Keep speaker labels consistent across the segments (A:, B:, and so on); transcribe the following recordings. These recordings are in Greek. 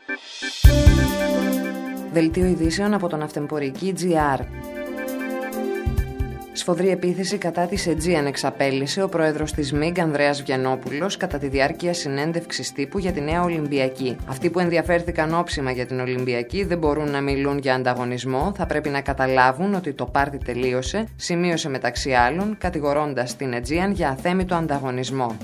A: Δελτίο ειδήσεων από τον Αυτεμπορική GR. Σφοδρή επίθεση κατά της Aegean εξαπέλυσε ο πρόεδρος της ΜΙΓ Ανδρέας Βιαννόπουλος κατά τη διάρκεια συνέντευξης τύπου για τη νέα Ολυμπιακή. Αυτοί που ενδιαφέρθηκαν όψιμα για την Ολυμπιακή δεν μπορούν να μιλούν για ανταγωνισμό, θα πρέπει να καταλάβουν ότι το πάρτι τελείωσε, σημείωσε μεταξύ άλλων, κατηγορώντας την Aegean για αθέμητο ανταγωνισμό.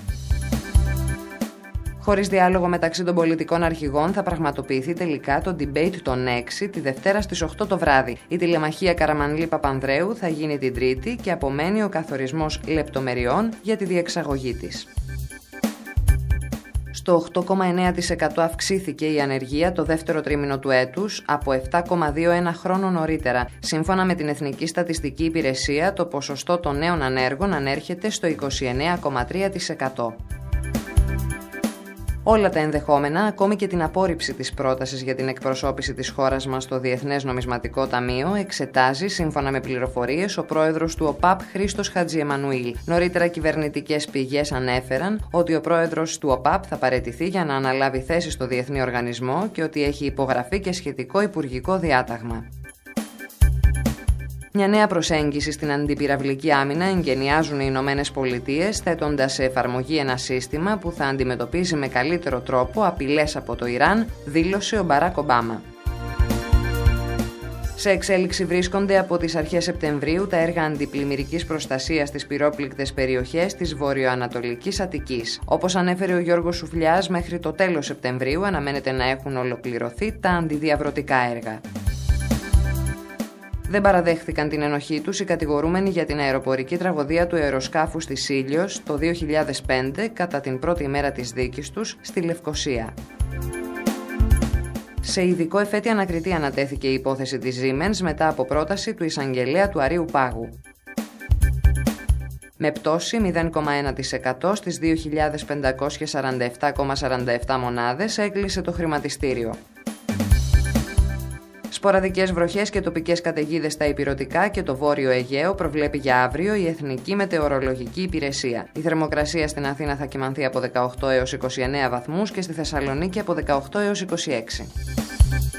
A: Χωρίς διάλογο μεταξύ των πολιτικών αρχηγών θα πραγματοποιηθεί τελικά το debate των 6 τη Δευτέρα στις 8 το βράδυ. Η τηλεμαχία Καραμανλή-Παπανδρέου θα γίνει την Τρίτη και απομένει ο καθορισμός λεπτομεριών για τη διεξαγωγή της. Στο 8,9% αυξήθηκε η ανεργία το δεύτερο τρίμηνο του έτους, από 7,2 ένα χρόνο νωρίτερα. Σύμφωνα με την Εθνική Στατιστική Υπηρεσία, το ποσοστό των νέων ανέργων ανέρχεται στο 29,3%. Όλα τα ενδεχόμενα, ακόμη και την απόρριψη της πρότασης για την εκπροσώπηση της χώρας μας στο Διεθνές Νομισματικό Ταμείο, εξετάζει, σύμφωνα με πληροφορίες, ο πρόεδρος του ΟΠΑΠ Χρήστος Χατζιεμανουήλ. Νωρίτερα, κυβερνητικές πηγές ανέφεραν ότι ο πρόεδρος του ΟΠΑΠ θα παραιτηθεί για να αναλάβει θέση στο διεθνή οργανισμό και ότι έχει υπογραφεί και σχετικό υπουργικό διάταγμα. Μια νέα προσέγγιση στην αντιπυραυλική άμυνα εγκαινιάζουν οι Ηνωμένες Πολιτείες, θέτοντας σε εφαρμογή ένα σύστημα που θα αντιμετωπίζει με καλύτερο τρόπο απειλές από το Ιράν, δήλωσε ο Μπαράκ Ομπάμα. Σε εξέλιξη βρίσκονται από τις αρχές Σεπτεμβρίου τα έργα αντιπλημμυρικής προστασίας στις πυρόπληκτες περιοχές της βορειοανατολικής Αττικής. Όπως ανέφερε ο Γιώργος Σουφλιάς, μέχρι το τέλος Σεπτεμβρίου αναμένεται να έχουν ολοκληρωθεί τα αντιδιαβρωτικά έργα. Δεν παραδέχθηκαν την ενοχή τους οι κατηγορούμενοι για την αεροπορική τραγωδία του αεροσκάφους της Ήλιος το 2005 κατά την πρώτη ημέρα της δίκης τους στη Λευκοσία. Σε ειδικό εφέτη ανακριτή ανατέθηκε η υπόθεση της Siemens μετά από πρόταση του εισαγγελέα του Αρείου Πάγου. Με πτώση 0,1% στις 2.547,47 μονάδες έκλεισε το χρηματιστήριο. Σποραδικές βροχές και τοπικές καταιγίδες στα ηπειρωτικά και το Βόρειο Αιγαίο προβλέπει για αύριο η Εθνική Μετεωρολογική Υπηρεσία. Η θερμοκρασία στην Αθήνα θα κυμανθεί από 18 έως 29 βαθμούς και στη Θεσσαλονίκη από 18 έως 26.